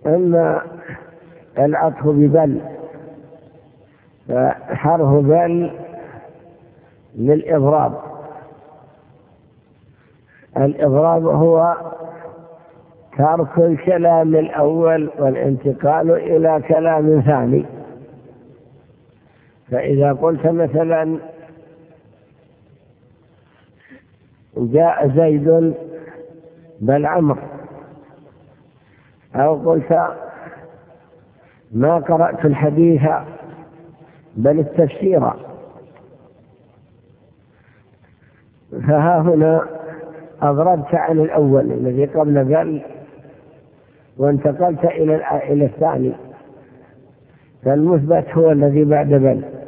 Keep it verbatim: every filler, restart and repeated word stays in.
أما العطف ببل فحرف بل للإضراب. الإضراب هو ترك الكلام الأول والانتقال إلى كلام ثاني. فإذا قلت مثلا جاء زيد بل عمرو، أو قلت ما قرأت الحديث بل التفسير، فها هنا أضربت عن الأول الذي قبل بل وانتقلت إلى الثاني، فالمثبت هو الذي بعد بل.